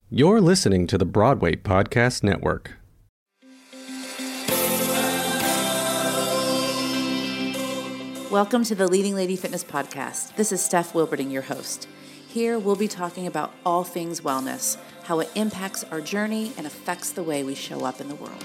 You're listening to the Broadway Podcast Network. Welcome to the Leading Lady Fitness Podcast. This is Steph Wilberding, your host. Here we'll be talking about all things wellness, how it impacts our journey and affects the way we show up in the world.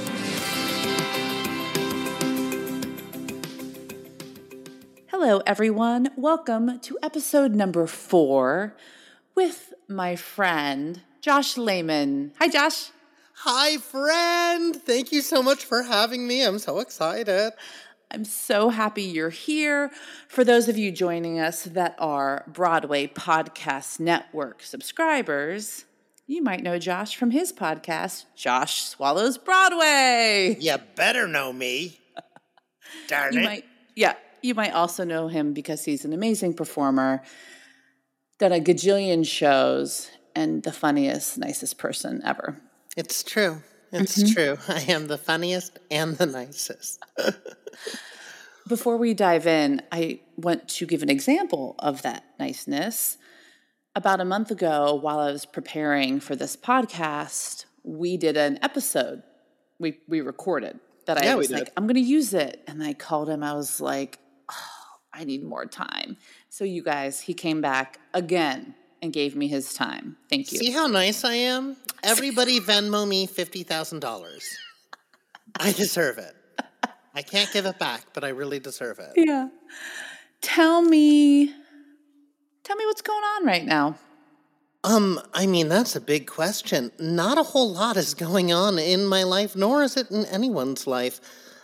Hello, everyone. Welcome to episode number 4 with my friend, Josh Lehman. Hi, Josh. Hi, friend. Thank you so much for having me. I'm so excited. I'm so happy you're here. For those of you joining us that are Broadway Podcast Network subscribers, you might know Josh from his podcast, Josh Swallows Broadway. You better know me. Darn it. You might also know him because he's an amazing performer, done a gajillion shows, and the funniest, nicest person ever. It's true. It's true. I am the funniest and the nicest. Before we dive in, I want to give an example of that niceness. About a month ago, while I was preparing for this podcast, we did an episode we recorded that I was like, I'm going to use it. And I called him. I was like, I need more time. So you guys, he came back again and gave me his time. Thank you. See how nice I am? Everybody Venmo me $50,000. I deserve it. I can't give it back, but I really deserve it. Yeah. Tell me what's going on right now. That's a big question. Not a whole lot is going on in my life, nor is it in anyone's life.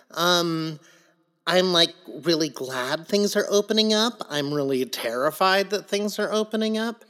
I'm really glad things are opening up. I'm really terrified that things are opening up.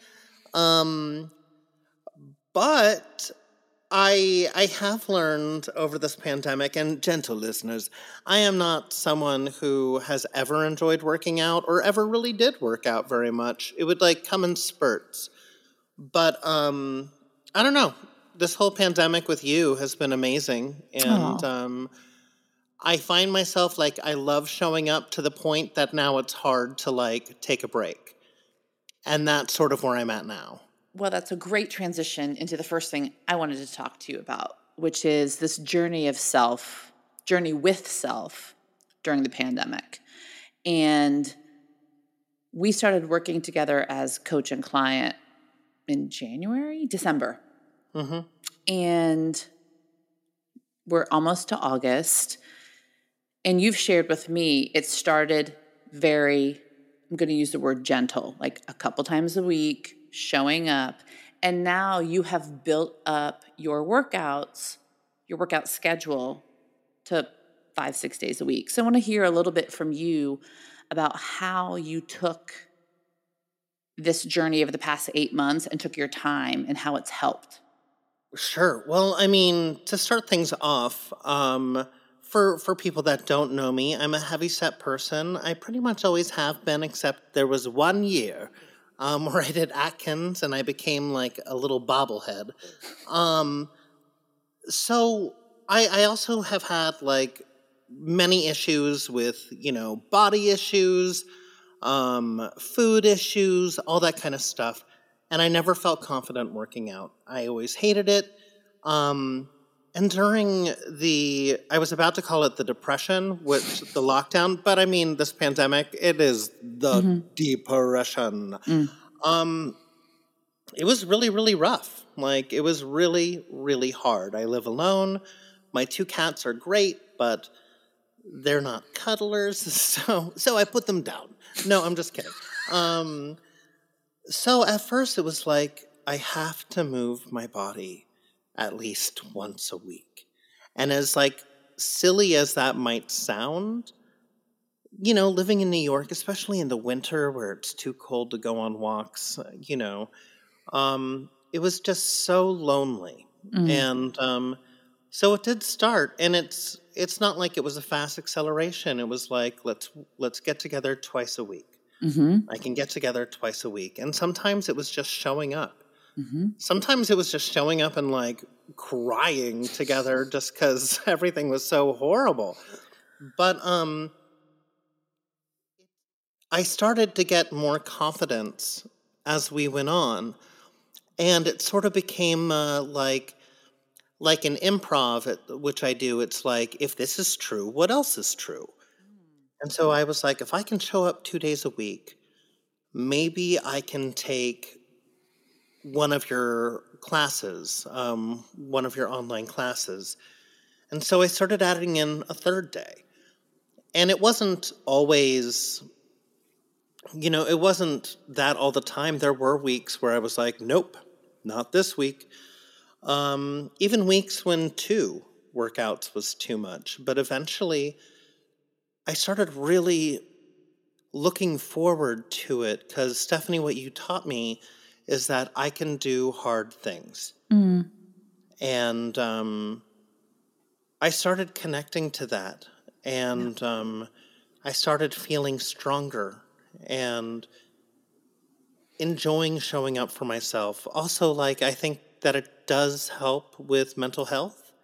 But I have learned over this pandemic, and gentle listeners, I am not someone who has ever enjoyed working out or ever really did work out very much. It would come in spurts. But I don't know. This whole pandemic with you has been amazing. And I find myself I love showing up to the point that now it's hard to take a break. And that's sort of where I'm at now. Well, that's a great transition into the first thing I wanted to talk to you about, which is this journey with self during the pandemic. And we started working together as coach and client in December. Mm-hmm. And we're almost to August. And you've shared with me, it started I'm going to use the word gentle, a couple times a week, showing up. And now you have built up your workout schedule to 5-6 days a week. So I want to hear a little bit from you about how you took this journey over the past 8 months and took your time and how it's helped. Sure. Well, to start things off, for people that don't know me, I'm a heavyset person. I pretty much always have been, except there was 1 year where I did Atkins and I became a little bobblehead. So I also have had many issues with, body issues, food issues, all that kind of stuff. And I never felt confident working out. I always hated it. And during I was about to call it the depression, which the lockdown, but this pandemic, it is the depression. It was really, really rough. It was really, really hard. I live alone. My 2 cats are great, but they're not cuddlers, so I put them down. No, I'm just kidding. So at first it was I have to move my body at least once a week. And as silly as that might sound, living in New York, especially in the winter where it's too cold to go on walks, it was just so lonely. And so it did start, and it's not it was a fast acceleration. It was let's get together twice a week. Mm-hmm. I can get together twice a week. And sometimes it was just showing up. Mm-hmm. Sometimes it was just showing up and crying together just because everything was so horrible. But I started to get more confidence as we went on. And it sort of became like an improv, which I do. It's like, if this is true, what else is true? And so I was like, if I can show up 2 days a week, maybe I can take one of your classes, one of your online classes. And so I started adding in a third day. And it wasn't always, it wasn't that all the time. There were weeks where I was like, nope, not this week. Even weeks when 2 workouts was too much. But eventually, I started really looking forward to it because, Stephanie, what you taught me is that I can do hard things. Mm. And I started connecting to that. And I started feeling stronger and enjoying showing up for myself. Also, I think that it does help with mental health.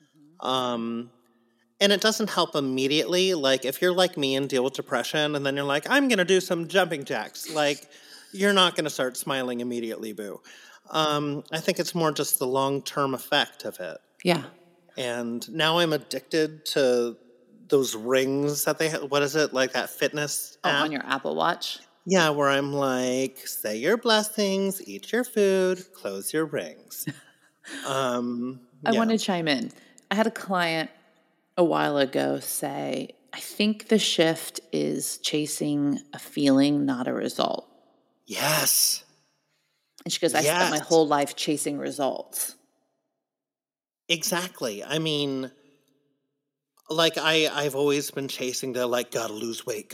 And it doesn't help immediately. If you're like me and deal with depression and then you're like, I'm going to do some jumping jacks, you're not going to start smiling immediately, boo. I think it's more just the long-term effect of it. Yeah. And now I'm addicted to those rings that they have. What is it? Like that fitness app? On your Apple Watch? Yeah, where I'm like, say your blessings, eat your food, close your rings. I want to chime in. I had a client a while ago say, I think the shift is chasing a feeling, not a result. Yes. And she goes, I spent my whole life chasing results. Exactly. I mean, I've always been chasing the, gotta lose weight.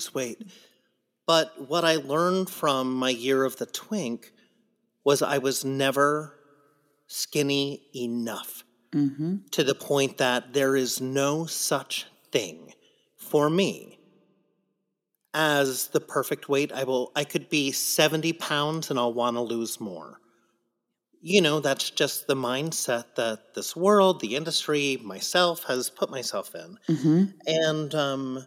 But what I learned from my year of the twink was I was never skinny enough. Mm-hmm. To the point that there is no such thing for me as the perfect weight. I could be 70 pounds and I'll want to lose more. That's just the mindset that this world, the industry, myself has put myself in. Mm-hmm. And,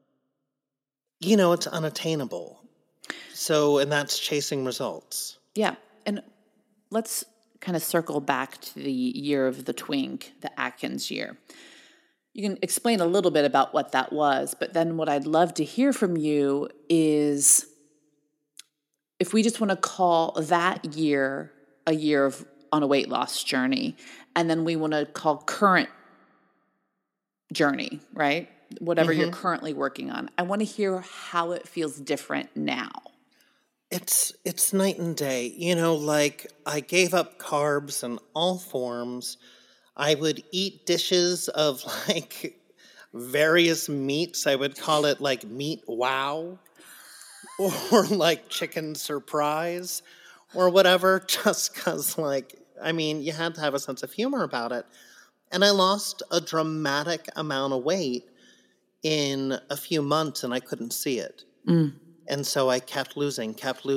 it's unattainable. So, and that's chasing results. Yeah. And let's kind of circle back to the year of the twink, the Atkins year. You can explain a little bit about what that was, but then what I'd love to hear from you is if we just want to call that year a year on a weight loss journey, and then we want to call current journey, right? Whatever you're currently working on. I want to hear how it feels different now. It's night and day. I gave up carbs in all forms. I would eat dishes of various meats. I would call it meat wow or chicken surprise or whatever, just because you had to have a sense of humor about it. And I lost a dramatic amount of weight in a few months and I couldn't see it. Mm. And so I kept losing.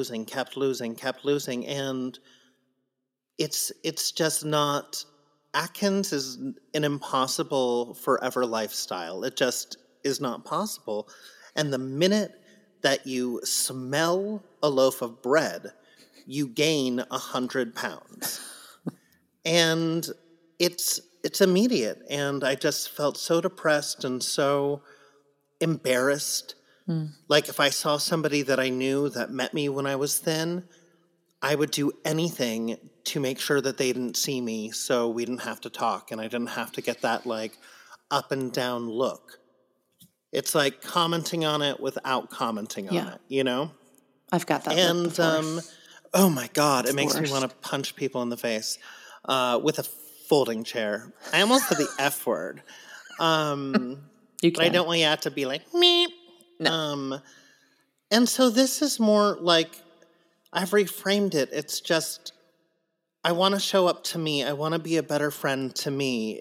And it's just not, Atkins is an impossible forever lifestyle. It just is not possible. And the minute that you smell a loaf of bread, you gain 100 pounds. And it's immediate. And I just felt so depressed and so embarrassed. If I saw somebody that I knew that met me when I was thin, I would do anything to make sure that they didn't see me so we didn't have to talk and I didn't have to get that up and down look. It's like commenting on it without commenting on it, I've got that and look before. Oh my God, it makes me worst. want to punch people in the face with a folding chair. I almost said the F word. You can. But I don't want you to be like, meep. No. And so this is more I've reframed it. It's just, I want to show up to me. I want to be a better friend to me.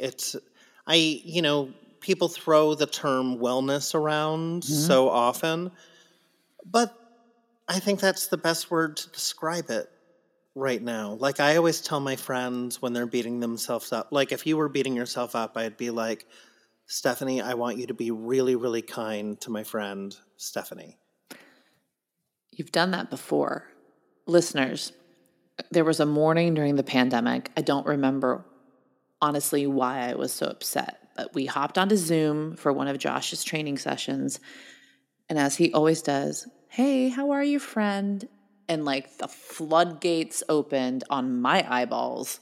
People throw the term wellness around so often, but I think that's the best word to describe it right now. I always tell my friends when they're beating themselves up, if you were beating yourself up, I'd be like, Stephanie, I want you to be really, really kind to my friend, Stephanie. You've done that before. Listeners, There was a morning during the pandemic. I don't remember honestly why I was so upset, but we hopped onto Zoom for one of Josh's training sessions. And as he always does, hey, how are you, friend? And like the floodgates opened on my eyeballs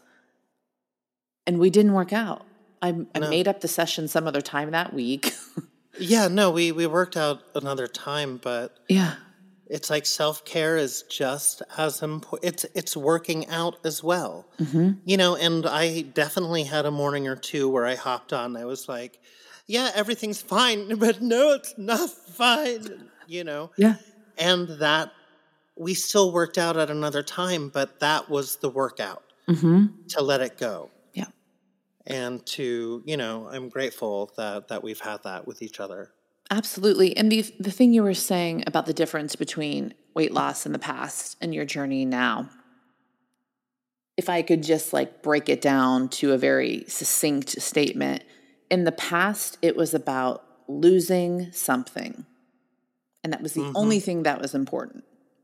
and we didn't work out. I made up the session some other time that week. Yeah, no, we worked out another time, but yeah, it's like self-care is just as important. It's working out as well. You know, and I definitely had a morning or two where I hopped on. I was like, yeah, everything's fine, but no, it's not fine, you know? Yeah. And that we still worked out at another time, but that was the workout to let it go. Yeah. And to, you know, I'm grateful that we've had that with each other. Absolutely. And the thing you were saying about the difference between weight loss in the past and your journey now, if I could just like break it down to a very succinct statement, in the past, it was about losing something. And that was the only thing that was important.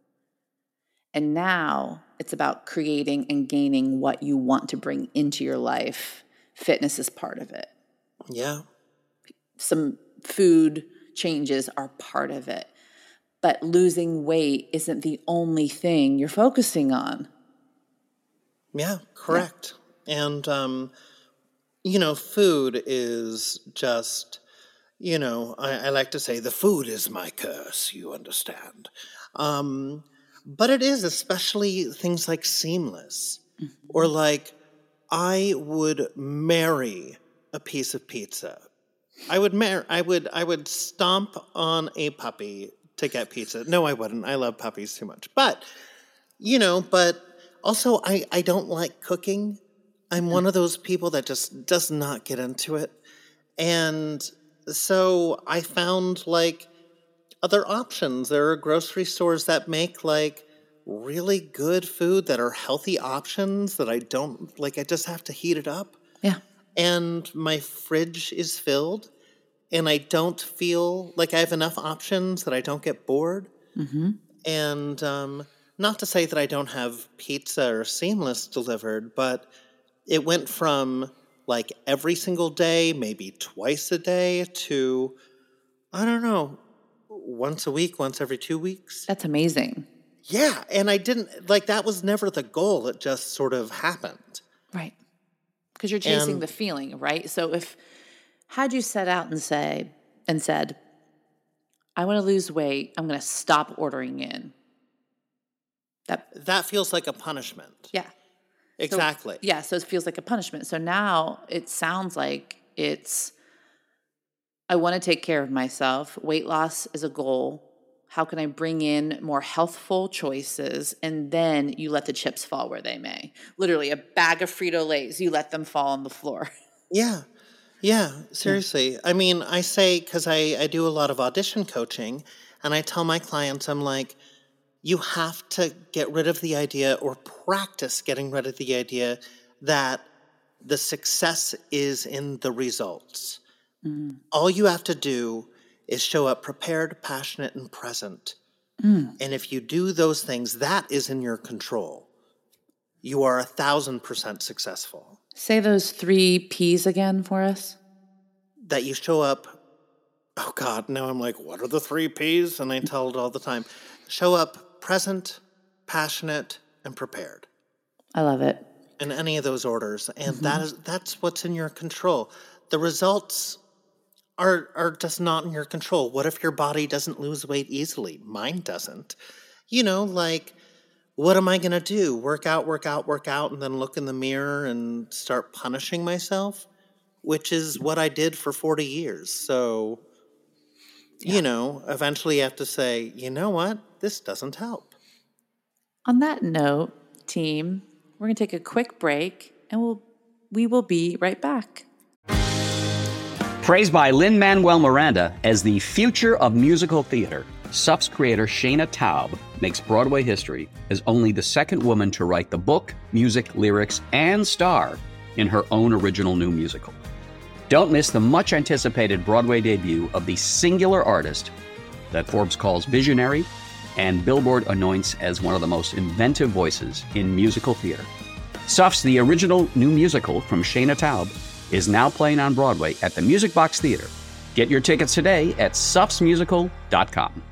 And now it's about creating and gaining what you want to bring into your life. Fitness is part of it. Yeah. Some food changes are part of it. But losing weight isn't the only thing you're focusing on. Yeah, correct. Yeah. And, you know, food is just, you know, I like to say the food is my curse, you understand. But it is, especially things like seamless or like I would marry a piece of pizza. I would stomp on a puppy to get pizza. No, I wouldn't. I love puppies too much. But, you know, but also I don't like cooking. I'm one of those people that just does not get into it. And so I found like other options. There are grocery stores that make like really good food that are healthy options that I don't like. I just have to heat it up. Yeah. And my fridge is filled and I don't feel like I have enough options that I don't get bored. And not to say that I don't have pizza or Seamless delivered, but it went from like every single day, maybe twice a day to, I don't know, once a week, once every 2 weeks. That's amazing. Yeah. And I didn't, like, that was never the goal. It just sort of happened. Right. Because you're chasing the feeling, right? So had you set out and said, I want to lose weight, I'm going to stop ordering in. That feels like a punishment. Yeah. Exactly. So it feels like a punishment. So now it sounds like it's, I want to take care of myself. Weight loss is a goal. How can I bring in more healthful choices? And then you let the chips fall where they may. Literally, a bag of Frito-Lays, you let them fall on the floor. Yeah. Yeah, seriously. I mean, I say, because I do a lot of audition coaching, and I tell my clients, I'm like, you have to get rid of the idea or practice getting rid of the idea that the success is in the results. All you have to do is show up prepared, passionate, and present. And if you do those things, that is in your control. You are 1,000% successful. Say those 3 P's again for us. That you show up, oh God, now I'm like, what are the 3 P's? And I tell it all the time. Show up present, passionate, and prepared. I love it. In any of those orders. And that's what's in your control. The results are just not in your control. What if your body doesn't lose weight easily? Mine doesn't. You know, like, what am I going to do? Work out, and then look in the mirror and start punishing myself? Which is what I did for 40 years. So, you know, eventually you have to say, you know what? This doesn't help. On that note, team, we're going to take a quick break and we will be right back. Praised by Lin-Manuel Miranda as the future of musical theater, SUP's creator Shayna Taub makes Broadway history as only the second woman to write the book, music, lyrics, and star in her own original new musical. Don't miss the much-anticipated Broadway debut of the singular artist that Forbes calls visionary, and Billboard anoints as one of the most inventive voices in musical theater. Suffs, the original new musical from Shayna Taub, is now playing on Broadway at the Music Box Theater. Get your tickets today at suffsmusical.com.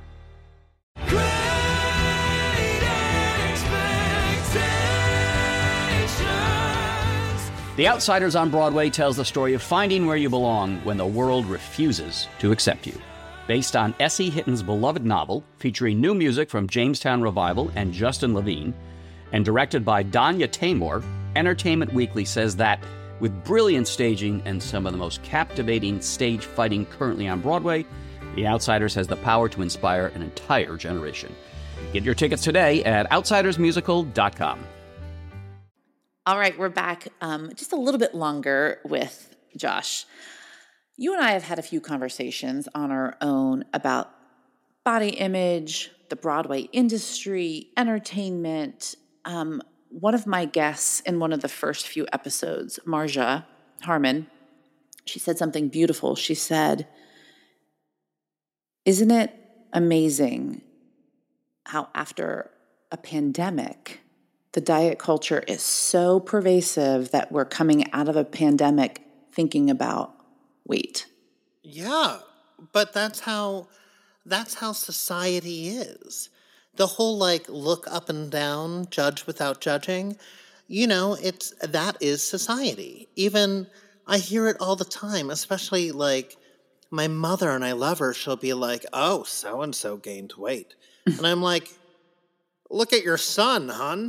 The Outsiders on Broadway tells the story of finding where you belong when the world refuses to accept you. Based on S.E. Hitton's beloved novel, featuring new music from Jamestown Revival and Justin Levine, and directed by Danya Taymor, Entertainment Weekly says that, with brilliant staging and some of the most captivating stage fighting currently on Broadway, The Outsiders has the power to inspire an entire generation. Get your tickets today at outsidersmusical.com. All right, we're back just a little bit longer with Josh. You and I have had a few conversations on our own about body image, the Broadway industry, entertainment. One of my guests in one of the first few episodes, Marja Harmon, she said something beautiful. She said, "Isn't it amazing how after a pandemic, the diet culture is so pervasive that we're coming out of a pandemic thinking about weight?" Yeah, but that's how society is. The whole look up and down, judge without judging, that is society. Even I hear it all the time, especially my mother, and I love her, she'll be like, "Oh, so and so gained weight." And I'm like, "Look at your son, hon."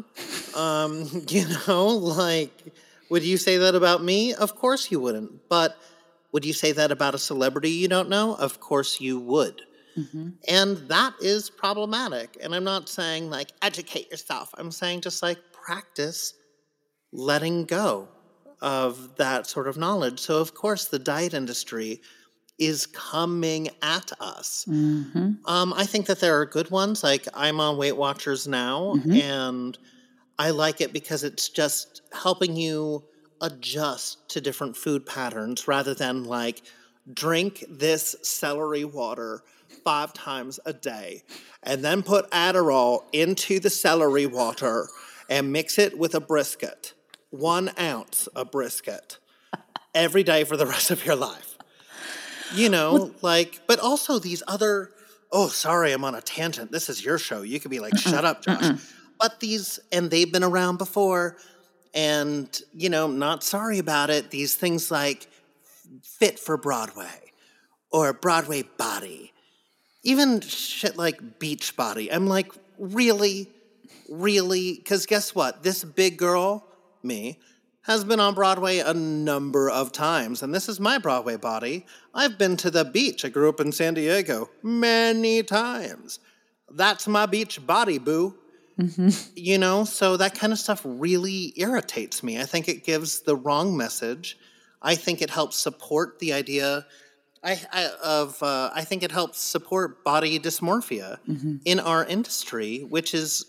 Would you say that about me? Of course you wouldn't. But would you say that about a celebrity you don't know? Of course you would. Mm-hmm. And that is problematic. And I'm not saying educate yourself. I'm saying just practice letting go of that sort of knowledge. So of course the diet industry is coming at us. Mm-hmm. I think that there are good ones. I'm on Weight Watchers now, mm-hmm. and I like it because it's just helping you adjust to different food patterns rather than drink this celery water 5 times a day and then put Adderall into the celery water and mix it with a brisket, 1 ounce of brisket every day for the rest of your life. But also these other, oh, sorry, I'm on a tangent. This is your show. You could be shut up, Josh. But and they've been around before, and, not sorry about it. These things Fit for Broadway or Broadway Body, even shit like Beach Body. I'm really? Because guess what? This big girl, me, has been on Broadway a number of times, and this is my Broadway body. I've been to the beach. I grew up in San Diego many times. That's my beach body, boo. Mm-hmm. So that kind of stuff really irritates me. I think it gives the wrong message. I think it helps support the idea I think it helps support body dysmorphia mm-hmm. in our industry, which is,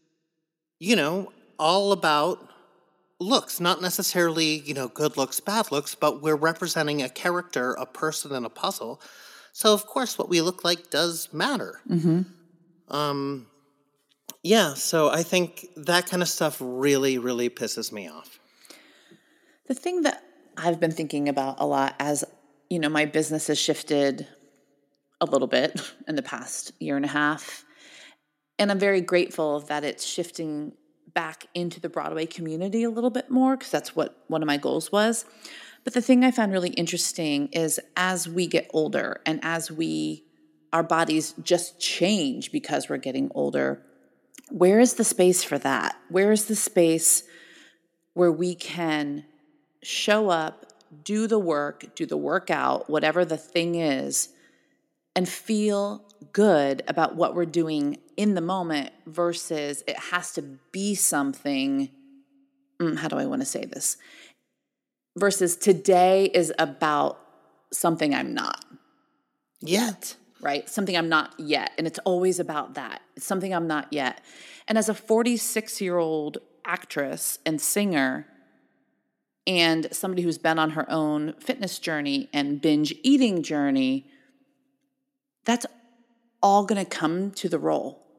all about looks, not necessarily, good looks, bad looks, but we're representing a character, a person, and a puzzle. So, of course, what we look like does matter. Mm-hmm. So I think that kind of stuff really, really pisses me off. The thing that I've been thinking about a lot as, my business has shifted a little bit in the past year and a half, and I'm very grateful that it's shifting back into the Broadway community a little bit more, because that's what one of my goals was. But the thing I found really interesting is as we get older and as our bodies just change because we're getting older, where is the space for that? Where is the space where we can show up, do the work, do the workout, whatever the thing is, and feel good about what we're doing in the moment versus it has to be something, how do I want to say this? Versus today is about something I'm not yet, right? Something I'm not yet. And it's always about that. It's something I'm not yet. And as a 46-year-old actress and singer, and somebody who's been on her own fitness journey and binge eating journey, that's all going to come to the role.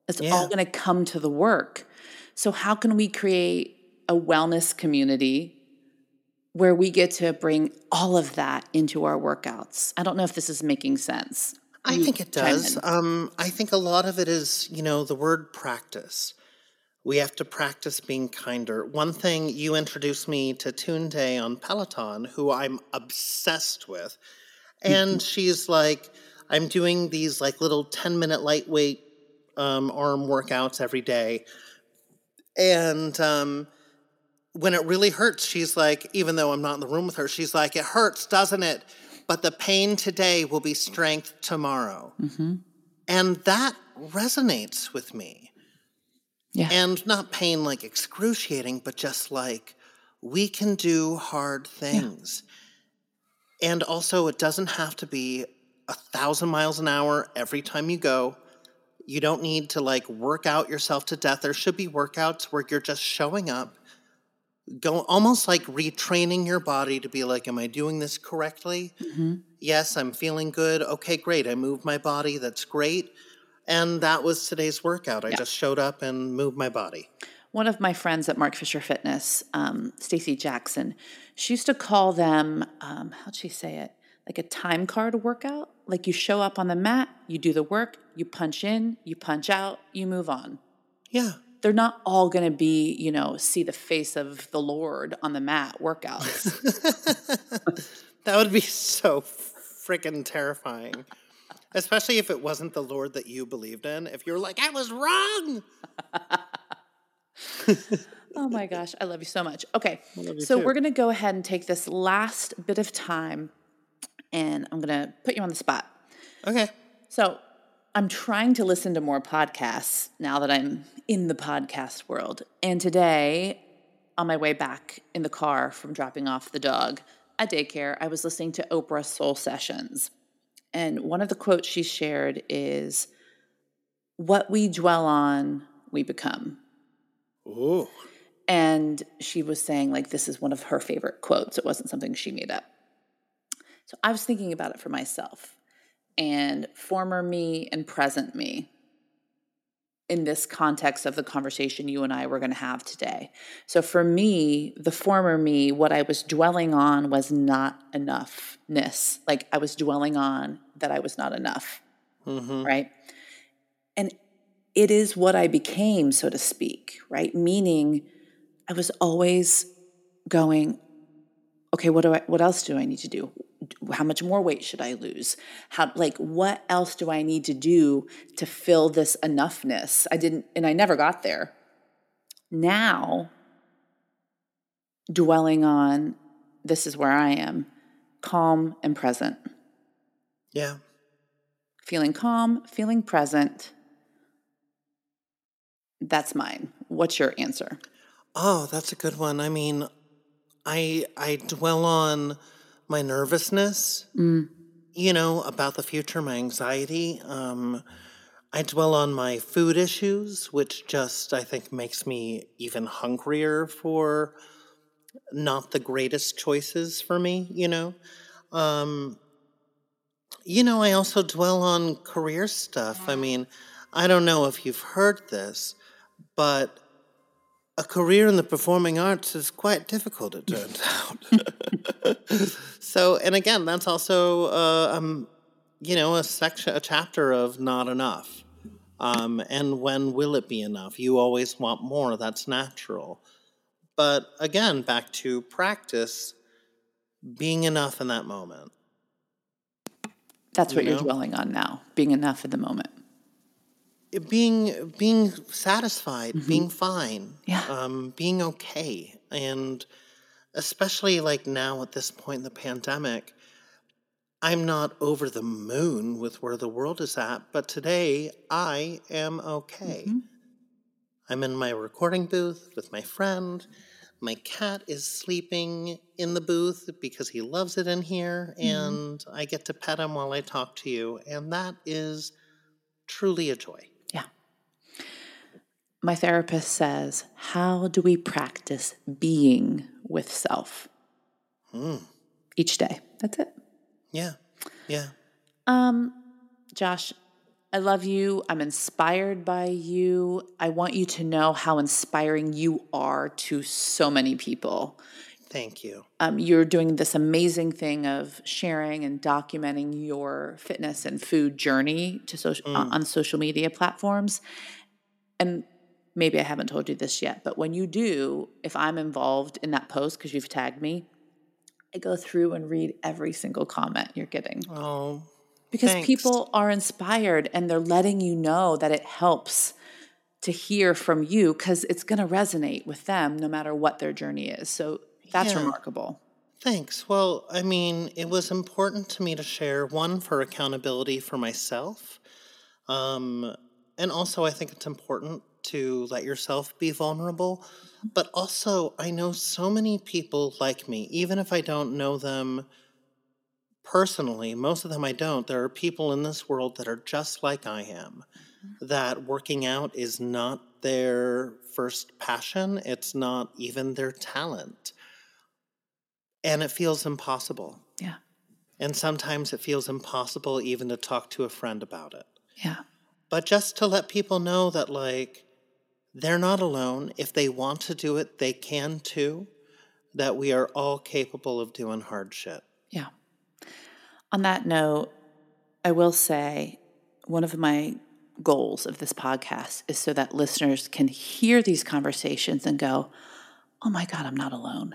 It's all going to come to the work. So how can we create a wellness community where we get to bring all of that into our workouts? I don't know if this is making sense. I think it does. I think a lot of it is, the word practice. We have to practice being kinder. One thing, you introduced me to Tunde on Peloton, who I'm obsessed with. And she's like, I'm doing these like little 10-minute lightweight arm workouts every day. And when it really hurts, she's like, even though I'm not in the room with her, she's like, it hurts, doesn't it? But the pain today will be strength tomorrow. Mm-hmm. And that resonates with me. Yeah. And not pain like excruciating, but just like we can do hard things. Yeah. And also it doesn't have to be 1,000 miles an hour every time you go. You don't need to like work out yourself to death. There should be workouts where you're just showing up, go almost like retraining your body to be like, am I doing this correctly? Mm-hmm. Yes, I'm feeling good. Okay, great. I moved my body. That's great. And that was today's workout. I just showed up and moved my body. One of my friends at Mark Fisher Fitness, Stacy Jackson, she used to call them, how'd she say it? Like a time card workout. Like you show up on the mat, you do the work, you punch in, you punch out, you move on. Yeah. They're not all going to be, see the face of the Lord on the mat workouts. That would be so freaking terrifying. Especially if it wasn't the Lord that you believed in. If you were like, I was wrong. Oh my gosh, I love you so much. Okay, so we're going to go ahead and take this last bit of time, and I'm going to put you on the spot. Okay. So I'm trying to listen to more podcasts now that I'm in the podcast world. And today, on my way back in the car from dropping off the dog at daycare, I was listening to Oprah Soul Sessions. And one of the quotes she shared is, what we dwell on, we become. Ooh. And she was saying, like, this is one of her favorite quotes. It wasn't something she made up. So I was thinking about it for myself and former me and present me in this context of the conversation you and I were going to have today. So for me, the former me, what I was dwelling on was not enoughness. Like I was dwelling on that I was not enough, right? And it is what I became, so to speak, right? Meaning I was always going, okay, what else do I need to do? How much more weight should I lose? What else do I need to do to fill this enoughness? I never got there. Now, dwelling on, this is where I am, calm and present. Yeah. Feeling calm, feeling present. That's mine. What's your answer? Oh, that's a good one. I mean, I dwell on my nervousness, about the future, my anxiety. I dwell on my food issues, which just, I think, makes me even hungrier for not the greatest choices for me, I also dwell on career stuff. I mean, I don't know if you've heard this, but a career in the performing arts is quite difficult, it turns out. So, and again, that's also, a chapter of not enough. And when will it be enough? You always want more. That's natural. But again, back to practice, being enough in that moment. That's what you're dwelling on now, being enough in the moment. Being satisfied, being fine, being okay. And especially like now at this point in the pandemic, I'm not over the moon with where the world is at, but today I am okay. I'm in my recording booth with my friend. My cat is sleeping in the booth because he loves it in here, and I get to pet him while I talk to you, and that is truly a joy. Yeah. My therapist says, how do we practice being with self? Each day. That's it. Yeah. Yeah. Josh, I love you. I'm inspired by you. I want you to know how inspiring you are to so many people. Thank you. You're doing this amazing thing of sharing and documenting your fitness and food journey to on social media platforms. And maybe I haven't told you this yet, but when you do, if I'm involved in that post because you've tagged me, I go through and read every single comment you're getting. Oh, because thanks. People are inspired and they're letting you know that it helps to hear from you because it's going to resonate with them no matter what their journey is. So that's remarkable. Thanks. Well, I mean, it was important to me to share, one, for accountability for myself. And also I think it's important to let yourself be vulnerable. But also, I know so many people like me, even if I don't know them personally, most of them I don't. There are people in this world that are just like I am, that working out is not their first passion. It's not even their talent. And it feels impossible. Yeah. And sometimes it feels impossible even to talk to a friend about it. Yeah. But just to let people know that, like, they're not alone. If they want to do it, they can too. That we are all capable of doing hard shit. Yeah. On that note, I will say one of my goals of this podcast is so that listeners can hear these conversations and go, oh my God, I'm not alone.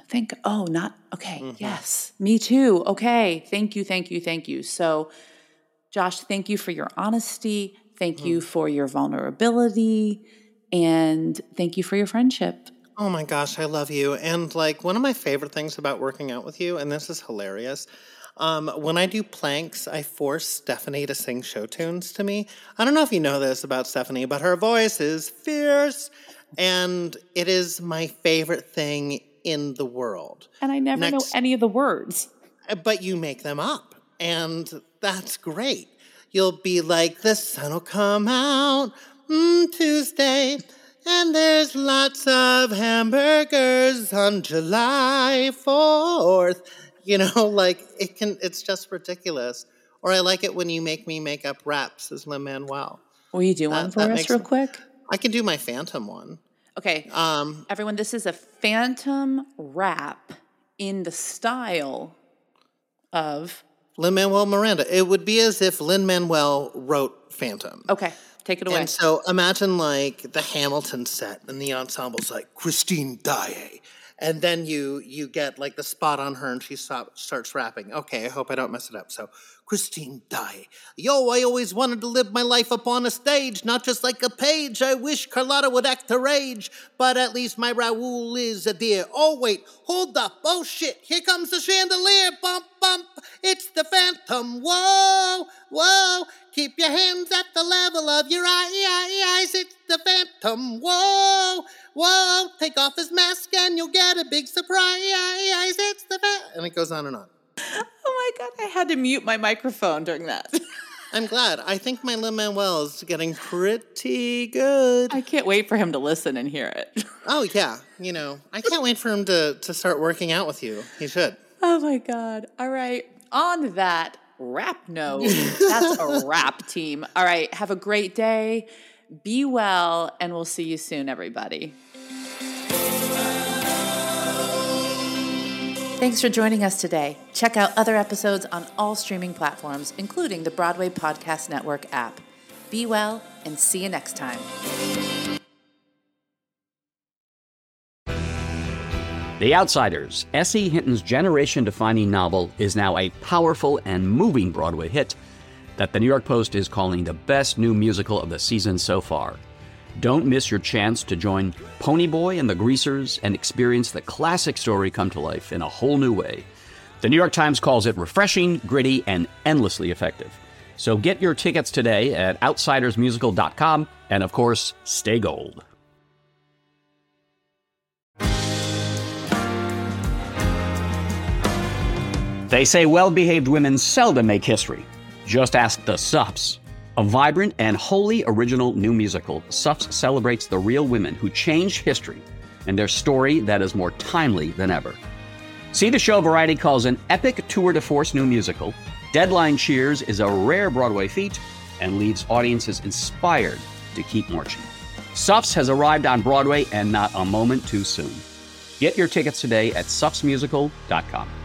Yes, me too. Okay, thank you. So, Josh, thank you for your honesty. Thank you for your vulnerability. And thank you for your friendship. Oh my gosh, I love you. And like one of my favorite things about working out with you, and this is hilarious, when I do planks, I force Stephanie to sing show tunes to me. I don't know if you know this about Stephanie, but her voice is fierce. And it is my favorite thing in the world. And I never know any of the words. But you make them up. And that's great. You'll be like, the sun will come out Tuesday. And there's lots of hamburgers on July 4th. You know, like, it's just ridiculous. Or I like it when you make me make up raps as Lin-Manuel. Will you do one for us real quick? I can do my Phantom one. Okay. Everyone, this is a Phantom rap in the style of Lin-Manuel Miranda. It would be as if Lin-Manuel wrote Phantom. Okay. Take it away. And so imagine like the Hamilton set and the ensemble's like Christine Daae. And then you get like the spot on her and she starts rapping. Okay, I hope I don't mess it up. So, Christine Daae. Yo, I always wanted to live my life up on a stage, not just like a page. I wish Carlotta would act her age, but at least my Raoul is a dear. Oh, wait, hold up. Oh, shit, here comes the chandelier. Bump, bump, it's the Phantom. Whoa, whoa, keep your hands at the level of your eyes. It's the Phantom. Whoa, whoa, take off his mask and you'll get a big surprise. It's the Phantom. And it goes on and on. Oh my God, I had to mute my microphone during that. I'm glad. I think my Lin-Manuel is getting pretty good. I can't wait for him to listen and hear it. Oh, yeah. You know, I can't wait for him to start working out with you. He should. Oh my God. All right. On that rap note, that's a wrap, team. All right. Have a great day. Be well, and we'll see you soon, everybody. Thanks for joining us today. Check out other episodes on all streaming platforms, including the Broadway Podcast Network app. Be well, and see you next time. The Outsiders, S.E. Hinton's generation-defining novel, is now a powerful and moving Broadway hit that the New York Post is calling the best new musical of the season so far. Don't miss your chance to join Ponyboy and the Greasers and experience the classic story come to life in a whole new way. The New York Times calls it refreshing, gritty, and endlessly effective. So get your tickets today at outsidersmusical.com, and of course, stay gold. They say well-behaved women seldom make history. Just ask the Suffs. A vibrant and wholly original new musical, Suffs celebrates the real women who changed history and their story that is more timely than ever. See the show Variety calls an epic tour de force new musical. Deadline Cheers is a rare Broadway feat, and leaves audiences inspired to keep marching. Suffs has arrived on Broadway, and not a moment too soon. Get your tickets today at suffsmusical.com.